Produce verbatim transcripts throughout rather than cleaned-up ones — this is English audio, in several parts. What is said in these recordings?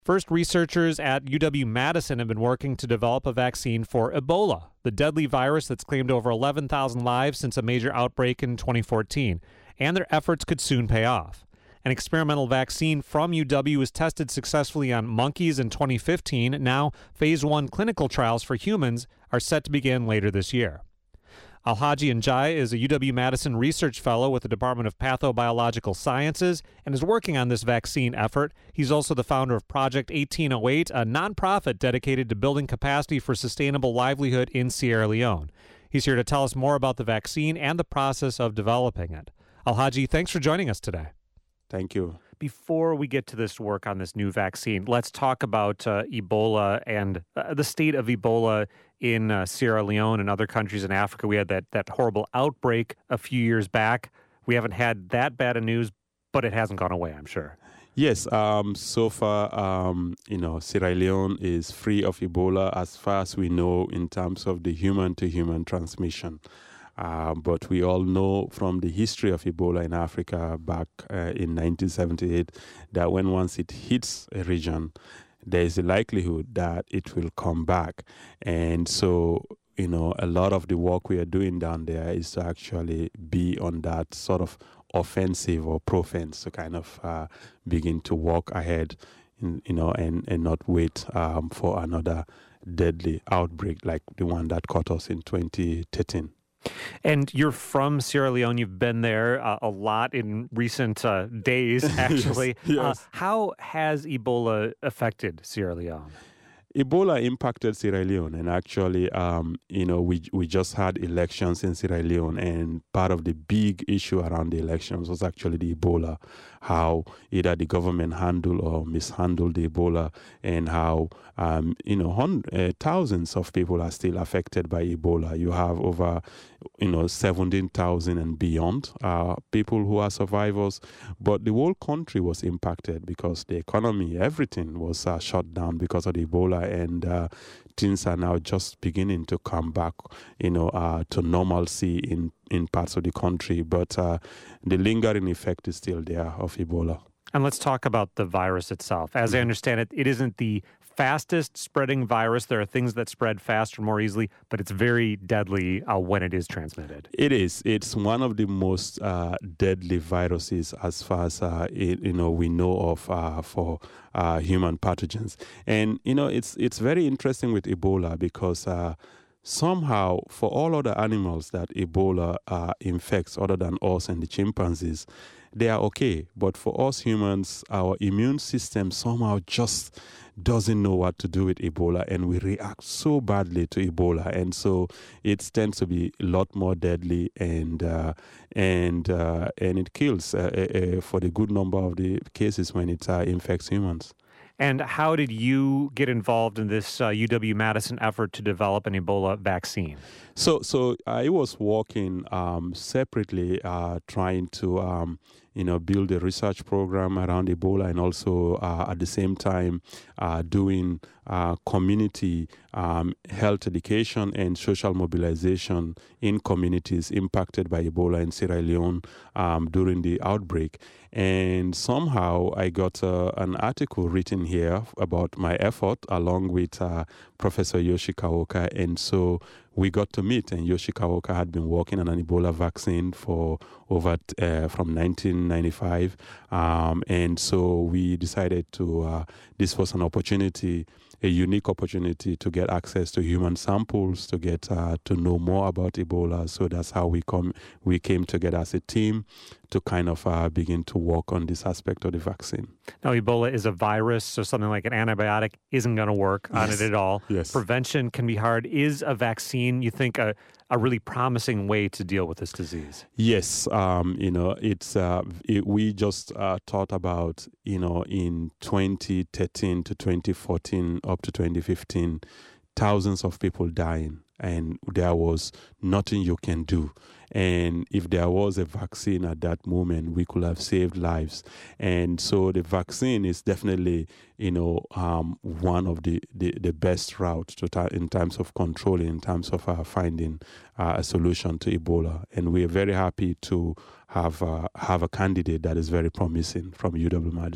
First, researchers at U W-Madison have been working to develop a vaccine for Ebola, the deadly virus that's claimed over eleven thousand lives since a major outbreak in twenty fourteen, and their efforts could soon pay off. An experimental vaccine from U W was tested successfully on monkeys in twenty fifteen. Now, phase one clinical trials for humans are set to begin later this year. Alhaji Njai is a U W-Madison research fellow with the Department of Pathobiological Sciences and is working on this vaccine effort. He's also the founder of Project eighteen oh eight, a nonprofit dedicated to building capacity for sustainable livelihood in Sierra Leone. He's here to tell us more about the vaccine and the process of developing it. Alhaji, thanks for joining us today. Thank you. Before we get to this work on this new vaccine, let's talk about uh, Ebola and uh, the state of Ebola in uh, Sierra Leone and other countries in Africa. We had that, that horrible outbreak a few years back. We haven't had that bad of news, but it hasn't gone away, I'm sure. Yes, um, so far, um, you know, Sierra Leone is free of Ebola as far as we know in terms of the human-to-human transmission. Uh, but we all know from the history of Ebola in Africa back uh, in nineteen seventy-eight that when once it hits a region, there is a likelihood that it will come back. And so, you know, a lot of the work we are doing down there is to actually be on that sort of offensive or profense to kind of uh, begin to walk ahead, in, you know, and, and not wait um, for another deadly outbreak like the one that caught us in twenty thirteen. And you're from Sierra Leone. You've been there uh, a lot in recent uh, days, actually. yes, yes. Uh, how has Ebola affected Sierra Leone? Ebola impacted Sierra Leone, and actually, um, you know, we we just had elections in Sierra Leone, and part of the big issue around the elections was actually the Ebola, how either the government handled or mishandled the Ebola, and how, um, you know, hun- uh, thousands of people are still affected by Ebola. You have over, you know, seventeen thousand and beyond uh, people who are survivors, but the whole country was impacted because the economy, everything was uh, shut down because of the Ebola. And uh, things are now just beginning to come back, you know, uh, to normalcy in, in parts of the country. But uh, the lingering effect is still there of Ebola. And let's talk about the virus itself. As I understand it, it isn't the fastest spreading virus. There are things that spread faster, more easily, but it's very deadly uh, when it is transmitted. It is. It's one of the most uh, deadly viruses as far as uh, it, you know we know of uh, for uh, human pathogens. And you know it's it's very interesting with Ebola because uh, somehow for all other animals that Ebola uh, infects, other than us and the chimpanzees, they are okay. But for us humans, our immune system somehow just doesn't know what to do with Ebola, and we react so badly to Ebola, and so it tends to be a lot more deadly, and uh, and uh, and it kills uh, uh, for the good number of the cases when it uh, infects humans. And how did you get involved in this uh, U W-Madison effort to develop an Ebola vaccine? So, so I was working um, separately, uh, trying to, um, you know, build a research program around Ebola, and also uh, at the same time uh, doing uh, community um, health education and social mobilization in communities impacted by Ebola in Sierra Leone um, during the outbreak. And somehow I got uh, an article written here about my effort along with uh, Professor Yoshi Kawoka, and so we got to meet, and Yoshi Kawoka had been working on an Ebola vaccine for over uh, from nineteen ninety-five, um, and so we decided to, uh, this was an opportunity, a unique opportunity to get access to human samples, to get uh, to know more about Ebola. So that's how we come, we came together as a team to kind of uh, begin to work on this aspect of the vaccine. Now, Ebola is a virus, so something like an antibiotic isn't going to work on yes. it at all. Yes. Prevention can be hard. Is a vaccine, you think, a, a really promising way to deal with this disease? Yes. Um, you know, it's uh, it, we just uh, thought about, you know, in twenty thirteen to twenty fourteen up to twenty fifteen, thousands of people dying, and there was nothing you can do. And if there was a vaccine at that moment, we could have saved lives. And so the vaccine is definitely, you know, um, one of the, the, the best routes to ta- in terms of controlling, in terms of uh, finding uh, a solution to Ebola. And we are very happy to have uh, have a candidate that is very promising from U W-Madison.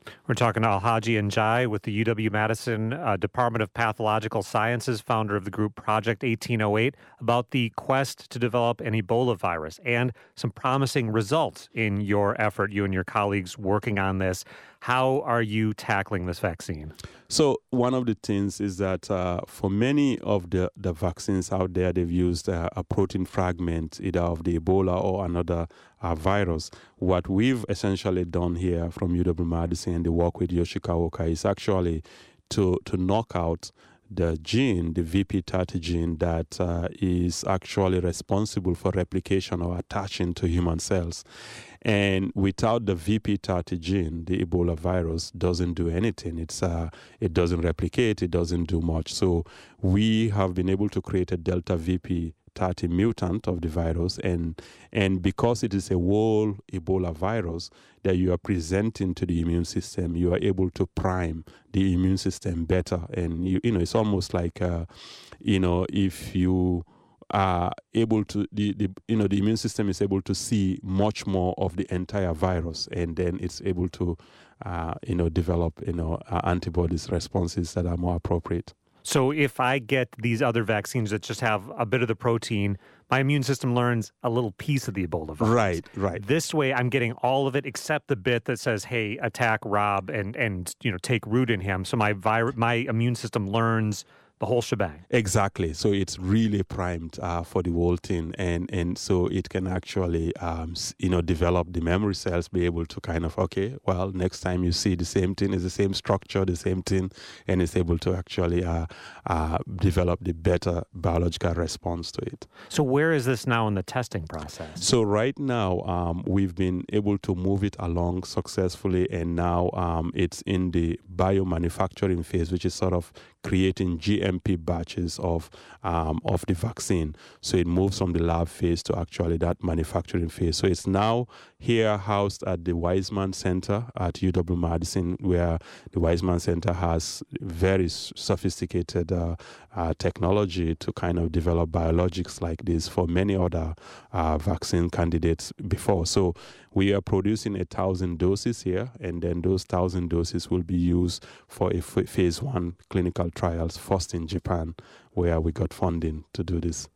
We're talking to Alhaji Njai with the U W-Madison uh, Department of Pathological Sciences, founder of the group Project eighteen oh eight, about the quest to develop an Ebola virus and some promising results in your effort, you and your colleagues working on this. How are you tackling this vaccine? So one of the things is that uh, for many of the, the vaccines out there, they've used uh, a protein fragment, either of the Ebola or another uh, virus. What we've essentially done here from U W-Madison and the work with Yoshikawa Oka is actually to, to knock out the gene, the V P thirty gene that uh, is actually responsible for replication or attaching to human cells. And without the V P thirty gene, the Ebola virus doesn't do anything. It's uh, it doesn't replicate, it doesn't do much. So we have been able to create a Delta V P thirty mutant of the virus, and and because it is a whole Ebola virus that you are presenting to the immune system, you are able to prime the immune system better. And you you know it's almost like uh, you know if you are able to the, the you know the immune system is able to see much more of the entire virus, and then it's able to uh, you know develop you know uh, antibodies responses that are more appropriate. So if I get these other vaccines that just have a bit of the protein, my immune system learns a little piece of the Ebola virus. Right, right. This way, I'm getting all of it except the bit that says, "Hey, attack Rob and and you know take root in him." So my vir- my immune system learns the whole shebang. Exactly. So it's really primed uh, for the whole thing, and and so it can actually um, you know develop the memory cells, be able to kind of okay, well, next time you see the same thing, is the same structure, the same thing, and it's able to actually uh, uh, develop the better biological response to it. So where is this now in the testing process? So right now um, we've been able to move it along successfully, and now um, it's in the biomanufacturing phase, which is sort of creating G M P batches of um, of the vaccine. So it moves from the lab phase to actually that manufacturing phase. So it's now here housed at the Weizmann Center at U W-Madison, where the Weizmann Center has very sophisticated uh, uh, technology to kind of develop biologics like this for many other uh, vaccine candidates before. So we are producing a thousand doses here, and then those thousand doses will be used for a f- phase one clinical trials, first in Japan, where we got funding to do this.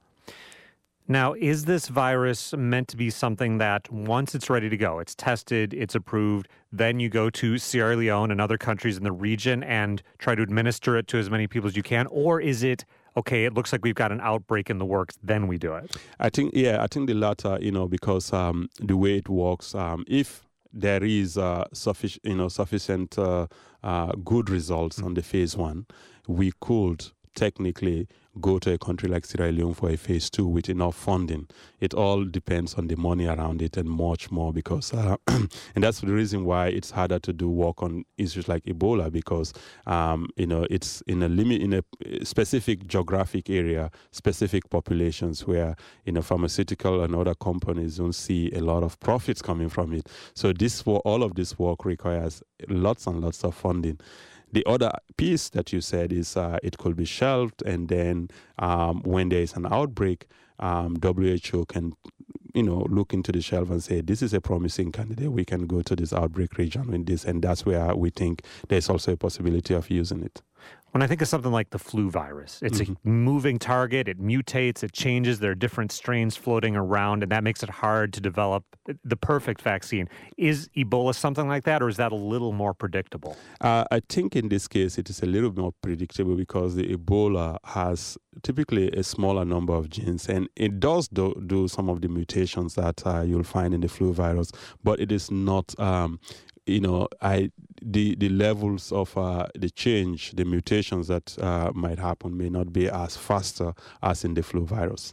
Now, is this virus meant to be something that once it's ready to go, it's tested, it's approved, then you go to Sierra Leone and other countries in the region and try to administer it to as many people as you can? Or is it, okay, it looks like we've got an outbreak in the works, then we do it? I think, yeah, I think the latter, you know, because um, the way it works, um, if there is uh, sufficient, you know, sufficient uh, uh, good results mm-hmm. on the phase one, we could technically go to a country like Sierra Leone for a phase two with enough funding. It all depends on the money around it and much more, because uh, and that's the reason why it's harder to do work on issues like Ebola, because um, you know it's in a limit in a specific geographic area, specific populations where you know pharmaceutical and other companies don't see a lot of profits coming from it. So this all of this work requires lots and lots of funding. The other piece that you said is uh, it could be shelved, and then um, when there is an outbreak, um, W H O can, you know, look into the shelf and say, this is a promising candidate. We can go to this outbreak region with this, and that's where we think there's also a possibility of using it. When I think of something like the flu virus, it's mm-hmm. a moving target, it mutates, it changes, there are different strains floating around, and that makes it hard to develop the perfect vaccine. Is Ebola something like that, or is that a little more predictable? Uh, I think in this case it is a little more predictable, because the Ebola has typically a smaller number of genes, and it does do, do some of the mutations that uh, you'll find in the flu virus, but it is not... Um, You know, I the the levels of uh, the change, the mutations that uh, might happen may not be as faster as in the flu virus.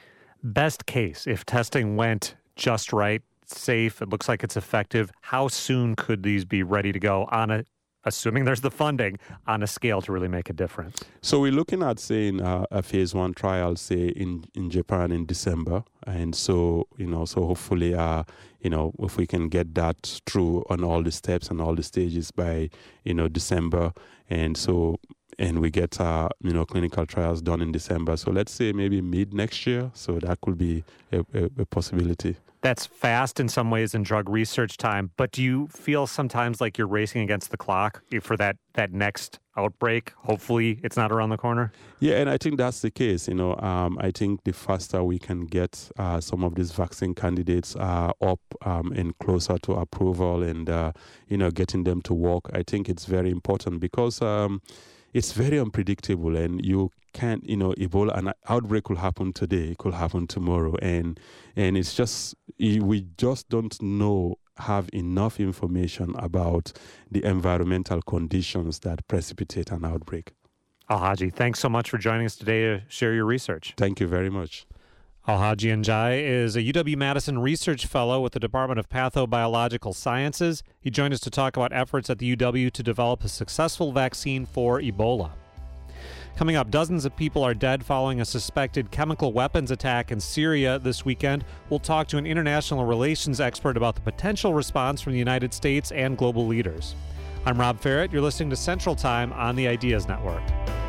Best case, if testing went just right, safe, it looks like it's effective, how soon could these be ready to go on a, assuming there's the funding, on a scale to really make a difference? So we're looking at saying uh, a phase one trial, say in, in Japan in December, and so you know, so hopefully, uh, you know, if we can get that through on all the steps and all the stages by you know December, and so and we get uh, you know clinical trials done in December. So let's say maybe mid next year. So that could be a, a, a possibility. That's fast in some ways in drug research time, but do you feel sometimes like you're racing against the clock for that, that next outbreak? Hopefully it's not around the corner? Yeah, and I think that's the case. You know, um, I think the faster we can get uh, some of these vaccine candidates uh, up um, and closer to approval and, uh, you know, getting them to work, I think it's very important because um, it's very unpredictable and you can't, you know, Ebola, an outbreak will happen today, it could happen tomorrow. And and it's just, we just don't know, have enough information about the environmental conditions that precipitate an outbreak. Alhaji, thanks so much for joining us today to share your research. Thank you very much. Alhaji Njai is a U W-Madison Research Fellow with the Department of Pathobiological Sciences. He joined us to talk about efforts at the U W to develop a successful vaccine for Ebola. Coming up, dozens of people are dead following a suspected chemical weapons attack in Syria this weekend. We'll talk to an international relations expert about the potential response from the United States and global leaders. I'm Rob Ferrett. You're listening to Central Time on the Ideas Network.